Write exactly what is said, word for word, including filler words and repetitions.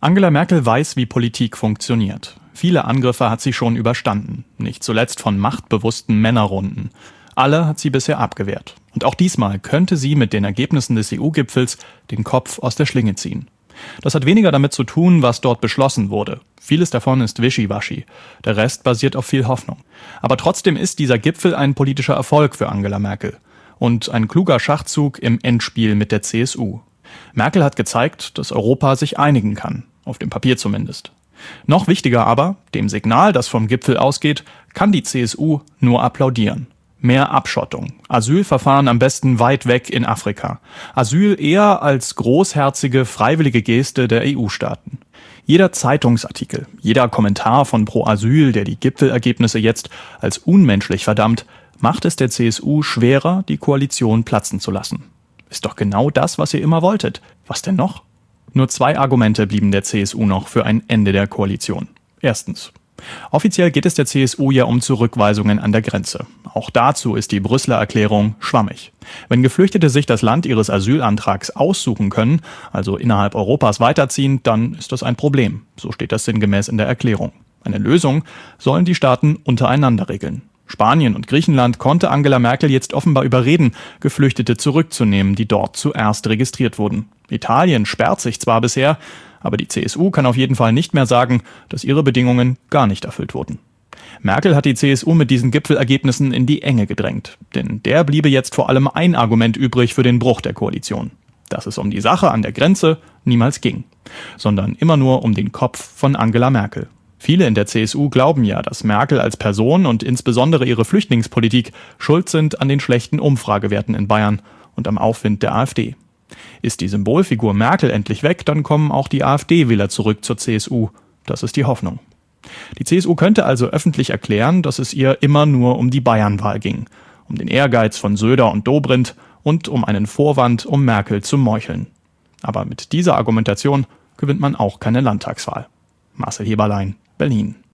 Angela Merkel weiß, wie Politik funktioniert. Viele Angriffe hat sie schon überstanden, nicht zuletzt von machtbewussten Männerrunden. Alle hat sie bisher abgewehrt. Und auch diesmal könnte sie mit den Ergebnissen des E U-Gipfels den Kopf aus der Schlinge ziehen. Das hat weniger damit zu tun, was dort beschlossen wurde. Vieles davon ist wischiwaschi. Der Rest basiert auf viel Hoffnung. Aber trotzdem ist dieser Gipfel ein politischer Erfolg für Angela Merkel. Und ein kluger Schachzug im Endspiel mit der C S U. Merkel hat gezeigt, dass Europa sich einigen kann. Auf dem Papier zumindest. Noch wichtiger aber, dem Signal, das vom Gipfel ausgeht, kann die C S U nur applaudieren. Mehr Abschottung. Asylverfahren am besten weit weg in Afrika. Asyl eher als großherzige, freiwillige Geste der E U-Staaten. Jeder Zeitungsartikel, jeder Kommentar von Pro Asyl, der die Gipfelergebnisse jetzt als unmenschlich verdammt, macht es der C S U schwerer, die Koalition platzen zu lassen. Ist doch genau das, was ihr immer wolltet. Was denn noch? Nur zwei Argumente blieben der C S U noch für ein Ende der Koalition. Erstens. Offiziell geht es der C S U ja um Zurückweisungen an der Grenze. Auch dazu ist die Brüsseler Erklärung schwammig. Wenn Geflüchtete sich das Land ihres Asylantrags aussuchen können, also innerhalb Europas weiterziehen, dann ist das ein Problem. So steht das sinngemäß in der Erklärung. Eine Lösung sollen die Staaten untereinander regeln. Spanien und Griechenland konnte Angela Merkel jetzt offenbar überreden, Geflüchtete zurückzunehmen, die dort zuerst registriert wurden. Italien sperrt sich zwar bisher, aber die C S U kann auf jeden Fall nicht mehr sagen, dass ihre Bedingungen gar nicht erfüllt wurden. Merkel hat die C S U mit diesen Gipfelergebnissen in die Enge gedrängt. Denn der bliebe jetzt vor allem ein Argument übrig für den Bruch der Koalition. Dass es um die Sache an der Grenze niemals ging, sondern immer nur um den Kopf von Angela Merkel. Viele in der C S U glauben ja, dass Merkel als Person und insbesondere ihre Flüchtlingspolitik schuld sind an den schlechten Umfragewerten in Bayern und am Aufwind der AfD. Ist die Symbolfigur Merkel endlich weg, dann kommen auch die AfD-Wähler zurück zur C S U. Das ist die Hoffnung. Die C S U könnte also öffentlich erklären, dass es ihr immer nur um die Bayernwahl ging, um den Ehrgeiz von Söder und Dobrindt und um einen Vorwand, um Merkel zu meucheln. Aber mit dieser Argumentation gewinnt man auch keine Landtagswahl. Marcel Heberlein, Berlin.